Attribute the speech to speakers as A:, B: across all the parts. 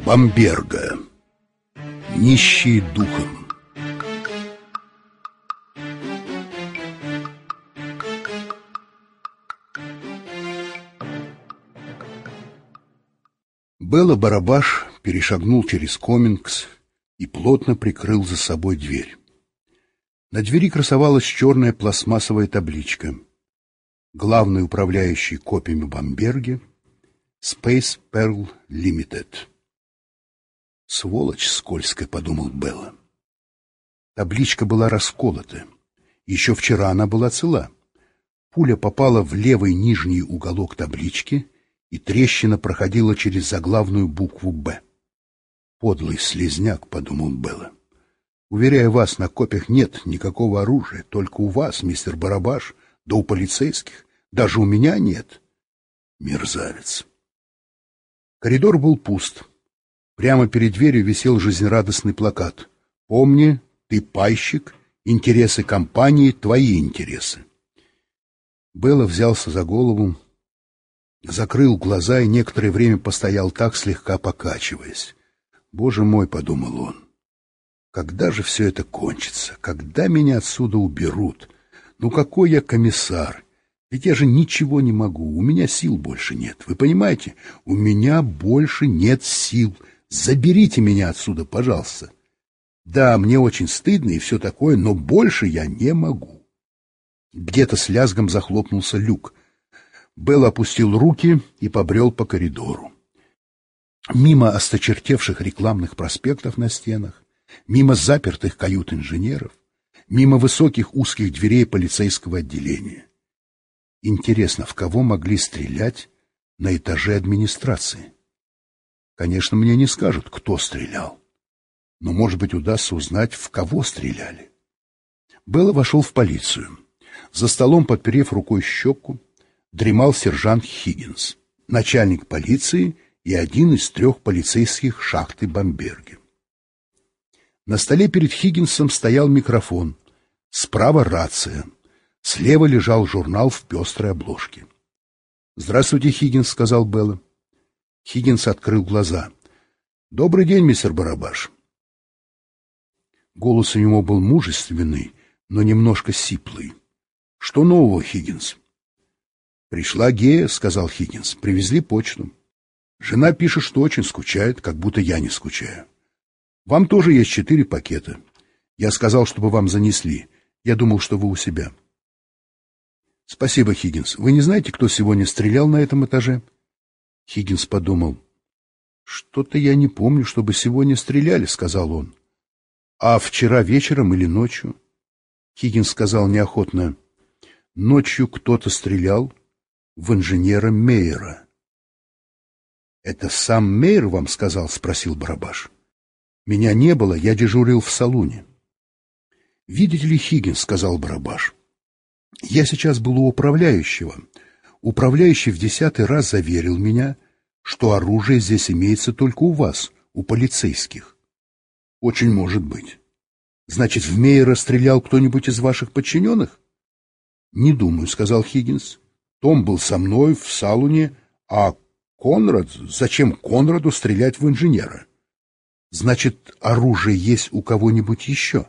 A: Бамберга. Нищие духом. Белла-Барабаш перешагнул через Комингс и плотно прикрыл за собой дверь. На двери красовалась черная пластмассовая табличка: главный управляющий копиями Бамберги, Space Pearl Limited. «Сволочь скользкая», — подумал Белла. Табличка была расколота. Еще вчера она была цела. Пуля попала в левый нижний уголок таблички, и трещина проходила через заглавную букву «Б». «Подлый слизняк», — подумал Белла. «Уверяю вас, на копиях нет никакого оружия, только у вас, мистер Барабаш, да у полицейских. Даже у меня нет». Мерзавец. Коридор был пуст. Прямо перед дверью висел жизнерадостный плакат: «Помни, ты пайщик, интересы компании — твои интересы». Белла взялся за голову, закрыл глаза и некоторое время постоял так, слегка покачиваясь. «Боже мой», — подумал он, — «когда же все это кончится? Когда меня отсюда уберут? Ну какой я комиссар? Ведь я же ничего не могу, у меня сил больше нет. Вы понимаете? У меня больше нет сил. Заберите меня отсюда, пожалуйста. Да, мне очень стыдно и все такое, но больше я не могу». Где-то с лязгом захлопнулся люк. Белла опустил руки и побрел по коридору. Мимо осточертевших рекламных проспектов на стенах, мимо запертых кают инженеров, мимо высоких узких дверей полицейского отделения. Интересно, в кого могли стрелять на этаже администрации? Конечно, мне не скажут, кто стрелял, но, может быть, удастся узнать, в кого стреляли. Белла вошел в полицию. За столом, подперев рукой щеку, дремал сержант Хиггинс, начальник полиции и один из 3 полицейских шахты Бамберги. На столе перед Хиггинсом стоял микрофон, справа рация, слева лежал журнал в пестрой обложке. «Здравствуйте, Хиггинс», — сказал Белла. Хиггинс открыл глаза. «Добрый день, мистер Барабаш». Голос у него был мужественный, но немножко сиплый. «Что нового, Хиггинс?» «Пришла Гея», — сказал Хиггинс. «Привезли почту. Жена пишет, что очень скучает, как будто я не скучаю. Вам тоже есть 4 пакета. Я сказал, чтобы вам занесли. Я думал, что вы у себя». «Спасибо, Хиггинс. Вы не знаете, кто сегодня стрелял на этом этаже?» Хиггинс подумал. «Что-то я не помню, чтобы сегодня стреляли», — сказал он. «А вчера вечером или ночью?» Хиггинс сказал неохотно. «Ночью кто-то стрелял в инженера Мейера». «Это сам Мейер вам сказал?» — спросил Барабаш. «Меня не было, я дежурил в салуне». «Видите ли, Хиггинс, — сказал Барабаш, — я сейчас был у управляющего. Управляющий в 10-й раз заверил меня, что оружие здесь имеется только у вас, у полицейских». «Очень может быть. Значит, в Мейера стрелял кто-нибудь из ваших подчиненных?» «Не думаю, — сказал Хиггинс. Том был со мной в салуне, а Конрад... Зачем Конраду стрелять в инженера? Значит, оружие есть у кого-нибудь еще?»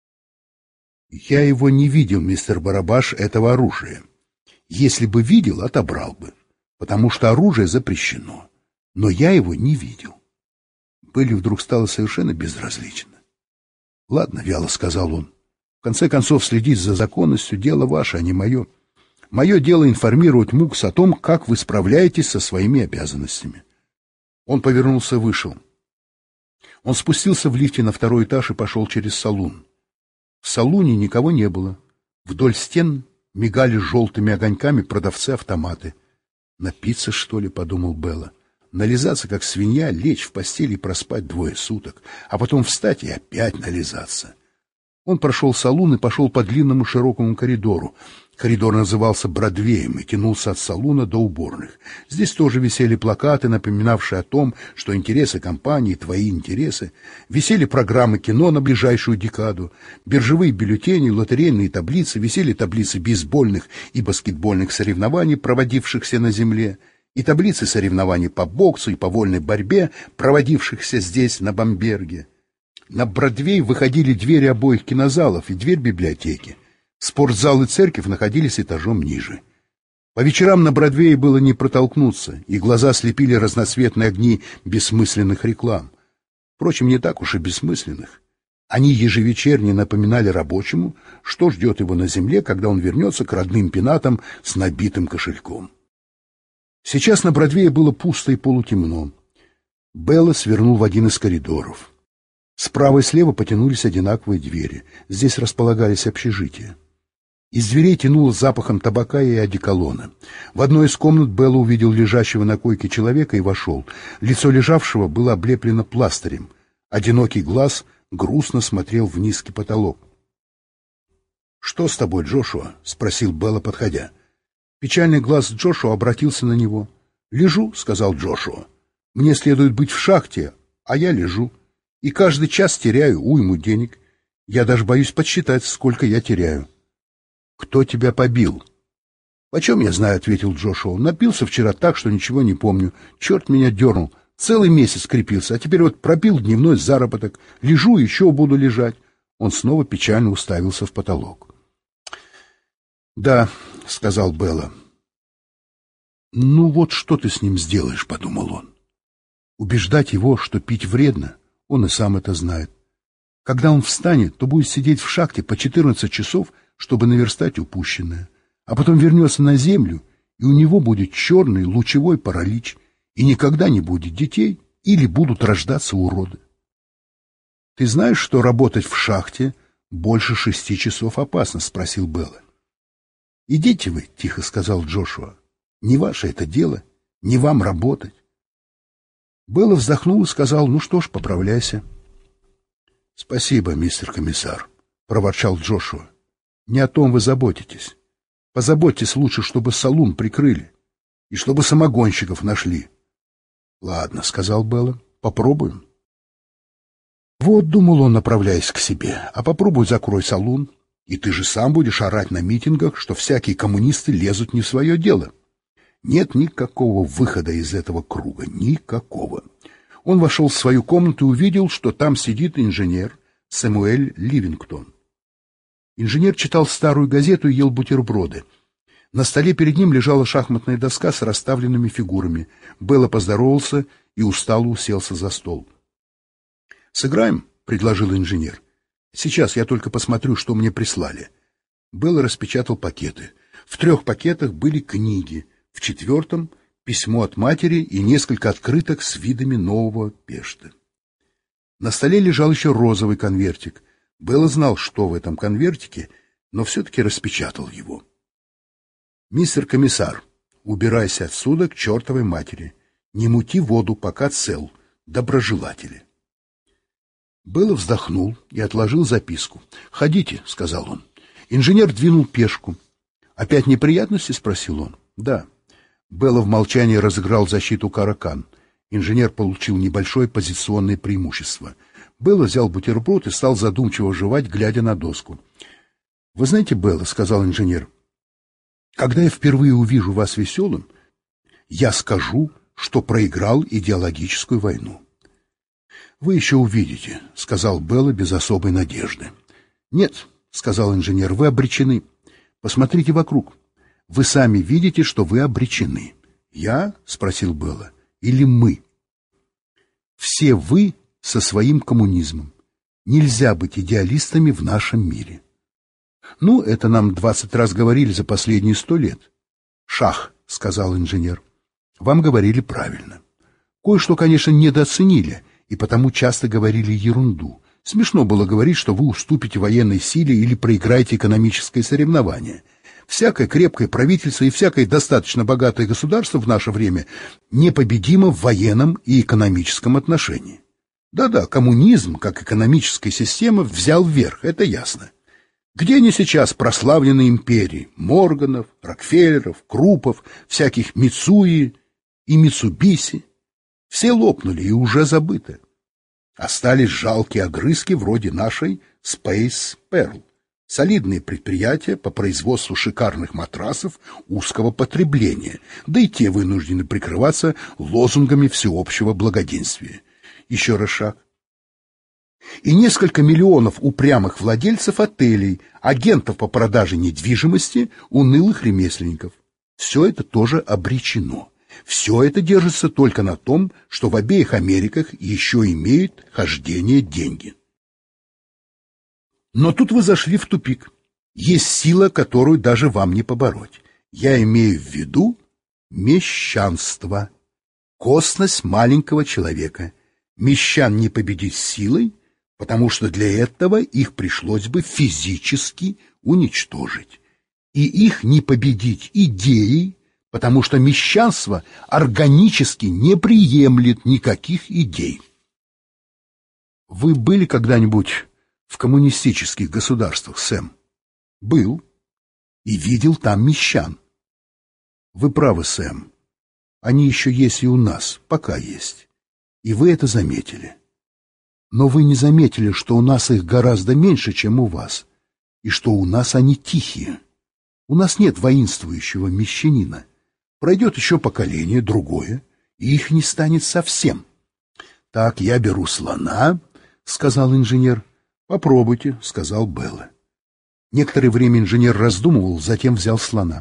A: «Я его не видел, мистер Барабаш, этого оружия. Если бы видел, отобрал бы, потому что оружие запрещено. Но я его не видел». Белле вдруг стало совершенно безразлично. «Ладно, — вяло сказал он, — в конце концов, следить за законностью — дело ваше, а не мое. Мое дело информировать МУКС о том, как вы справляетесь со своими обязанностями». Он повернулся и вышел. Он спустился в лифте на 2-й этаж и пошел через салун. В салуне никого не было. Вдоль стен мигали желтыми огоньками продавцы-автоматы. «Напиться, что ли?» — подумал Белла. «Нализаться, как свинья, лечь в постели и проспать 2 суток, а потом встать и опять нализаться». Он прошел салун и пошел по длинному широкому коридору. Коридор назывался Бродвеем и тянулся от салуна до уборных. Здесь тоже висели плакаты, напоминавшие о том, что интересы компании — твои интересы. Висели программы кино на ближайшую декаду, биржевые бюллетени, лотерейные таблицы, висели таблицы бейсбольных и баскетбольных соревнований, проводившихся на земле. и таблицы соревнований по боксу и по вольной борьбе, проводившихся здесь, на Бамберге. На Бродвей выходили двери обоих кинозалов и дверь библиотеки. Спортзал и церковь находились этажом ниже. По вечерам на Бродвее было не протолкнуться, и глаза слепили разноцветные огни бессмысленных реклам. Впрочем, не так уж и бессмысленных. Они ежевечерне напоминали рабочему, что ждет его на земле, когда он вернется к родным пенатам с набитым кошельком. Сейчас на Бродвее было пусто и полутемно. Белла свернул в один из коридоров. Справа и слева потянулись одинаковые двери. Здесь располагались общежития. Из дверей тянуло запахом табака и одеколона. В одной из комнат Белла увидел лежащего на койке человека и вошел. Лицо лежавшего было облеплено пластырем. Одинокий глаз грустно смотрел в низкий потолок. — Что с тобой, Джошуа? — спросил Белла, подходя. Печальный глаз Джошуа обратился на него. — Лежу, — сказал Джошуа. — Мне следует быть в шахте, а я лежу. И каждый час теряю уйму денег. Я даже боюсь подсчитать, сколько я теряю. — Кто тебя побил? — Почем я знаю, — ответил Джошуа. — Напился вчера так, что ничего не помню. Черт меня дернул. Целый месяц крепился, а теперь вот пропил дневной заработок. Лежу, еще буду лежать. Он снова печально уставился в потолок. — Да, — сказал Белла. — Ну вот что ты с ним сделаешь, — подумал он. Убеждать его, что пить вредно, он и сам это знает. Когда он встанет, то будет сидеть в шахте по 14 часов, чтобы наверстать упущенное. А потом вернется на землю, и у него будет черный лучевой паралич, и никогда не будет детей, или будут рождаться уроды. — Ты знаешь, что работать в шахте больше 6 часов опасно? — спросил Белла. — Идите вы, — тихо сказал Джошуа. — Не ваше это дело, не вам работать. Белла вздохнул и сказал: — Ну что ж, поправляйся. — Спасибо, мистер комиссар, — проворчал Джошуа. — Не о том вы заботитесь. Позаботьтесь лучше, чтобы салун прикрыли и чтобы самогонщиков нашли. — Ладно, — сказал Белла, — попробуем. Вот, думал он, направляясь к себе, а попробуй закрой салун, и ты же сам будешь орать на митингах, что всякие коммунисты лезут не в свое дело. Нет никакого выхода из этого круга, никакого. Он вошел в свою комнату и увидел, что там сидит инженер Сэмюэль Ливингтон. Инженер читал старую газету и ел бутерброды. На столе перед ним лежала шахматная доска с расставленными фигурами. Белла поздоровался и устало уселся за стол. — Сыграем? — предложил инженер. — Сейчас я только посмотрю, что мне прислали. Белла распечатал пакеты. В 3 пакетах были книги, в 4 — письмо от матери и несколько открыток с видами Нового Пешты. На столе лежал еще розовый конвертик. Белла знал, что в этом конвертике, но все-таки распечатал его. — Мистер комиссар, убирайся отсюда к чертовой матери. Не мути воду, пока цел. Доброжелатели. Белла вздохнул и отложил записку. — Ходите, — сказал он. Инженер двинул пешку. — Опять неприятности? — спросил он. — Да. Белла в молчании разыграл защиту Каракан. Инженер получил небольшое позиционное преимущество. Белла взял бутерброд и стал задумчиво жевать, глядя на доску. — Вы знаете, Белла, — сказал инженер, — когда я впервые увижу вас веселым, я скажу, что проиграл идеологическую войну. — Вы еще увидите, — сказал Белла без особой надежды. — Нет, — сказал инженер, — вы обречены. Посмотрите вокруг. Вы сами видите, что вы обречены. — Я? — спросил Белла. — Или мы? — Все вы со своим коммунизмом. Нельзя быть идеалистами в нашем мире. Ну, это нам 20 раз говорили за последние 100 лет. — Шах, — сказал инженер. — Вам говорили правильно. Кое-что, конечно, недооценили, и потому часто говорили ерунду. Смешно было говорить, что вы уступите военной силе или проиграете экономическое соревнование. Всякое крепкое правительство и всякое достаточно богатое государство в наше время непобедимо в военном и экономическом отношении. Да-да, коммунизм, как экономическая система, взял вверх, это ясно. Где они сейчас, прославленные империи? Морганов, Рокфеллеров, Крупов, всяких Мицуи и Мицубиси. Все лопнули и уже забыты. Остались жалкие огрызки вроде нашей Space Pearl. Солидные предприятия по производству шикарных матрасов узкого потребления, да и те вынуждены прикрываться лозунгами всеобщего благоденствия. Еще раз шаг. И несколько миллионов упрямых владельцев отелей, агентов по продаже недвижимости, унылых ремесленников. Все это тоже обречено. Все это держится только на том, что в обеих Америках еще имеют хождение деньги. Но тут вы зашли в тупик. Есть сила, которую даже вам не побороть. Я имею в виду мещанство. Косность маленького человека. Мещан не победить силой, потому что для этого их пришлось бы физически уничтожить. И их не победить идеей, потому что мещанство органически не приемлет никаких идей. Вы были когда-нибудь в коммунистических государствах, Сэм? Был. И видел там мещан. Вы правы, Сэм. Они еще есть и у нас, пока есть. И вы это заметили. Но вы не заметили, что у нас их гораздо меньше, чем у вас, и что у нас они тихие. У нас нет воинствующего мещанина. Пройдет еще поколение, другое, и их не станет совсем. Так, я беру слона, — сказал инженер. Попробуйте, — сказал Белла. Некоторое время инженер раздумывал, затем взял слона.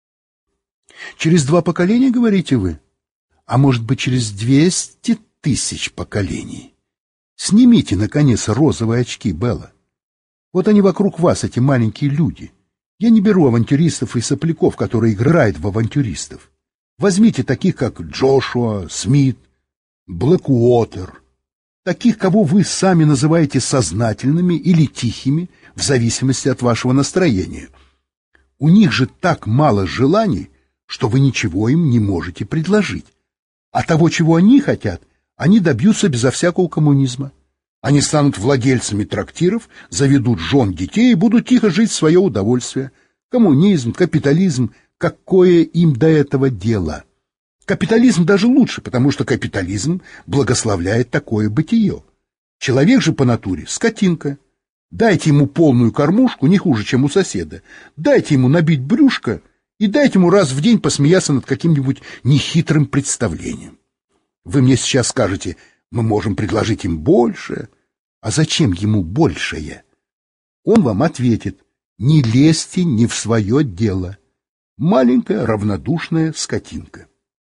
A: Через 2 поколения, говорите вы? А может быть, через 200 тысяч поколений? Снимите, наконец, розовые очки, Белла. Вот они вокруг вас, эти маленькие люди. Я не беру авантюристов и сопляков, которые играют в авантюристов. Возьмите таких, как Джошуа, Смит, Блэкуотер, таких, кого вы сами называете сознательными или тихими, в зависимости от вашего настроения. У них же так мало желаний, что вы ничего им не можете предложить. А того, чего они хотят, они добьются безо всякого коммунизма. Они станут владельцами трактиров, заведут жен, детей и будут тихо жить в свое удовольствие. Коммунизм, капитализм, какое им до этого дело? Капитализм даже лучше, потому что капитализм благословляет такое бытие. Человек же по натуре скотинка. Дайте ему полную кормушку, не хуже, чем у соседа. Дайте ему набить брюшко и дайте ему раз в день посмеяться над каким-нибудь нехитрым представлением. Вы мне сейчас скажете: мы можем предложить им больше. А зачем ему большее? Он вам ответит: не лезьте не в свое дело. Маленькая равнодушная скотинка.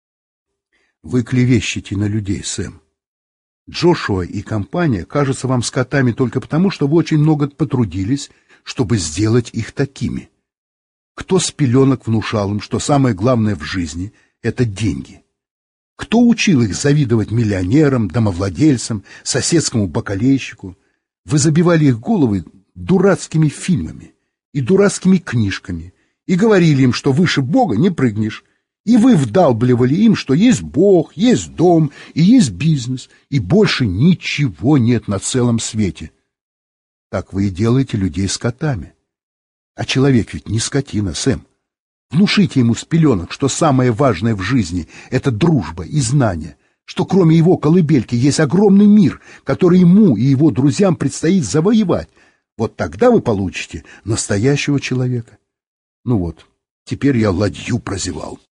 A: Вы клевещете на людей, Сэм. Джошуа и компания кажутся вам скотами только потому, что вы очень много потрудились, чтобы сделать их такими. Кто с пеленок внушал им, что самое главное в жизни — это деньги? Кто учил их завидовать миллионерам, домовладельцам, соседскому бакалейщику? Вы забивали их головы дурацкими фильмами и дурацкими книжками и говорили им, что выше Бога не прыгнешь. И вы вдалбливали им, что есть Бог, есть дом и есть бизнес, и больше ничего нет на целом свете. Так вы и делаете людей скотами. А человек ведь не скотина, Сэм. Внушите ему с пеленок, что самое важное в жизни — это дружба и знание, что кроме его колыбельки есть огромный мир, который ему и его друзьям предстоит завоевать. Вот тогда вы получите настоящего человека. Ну вот, теперь я ладью прозевал.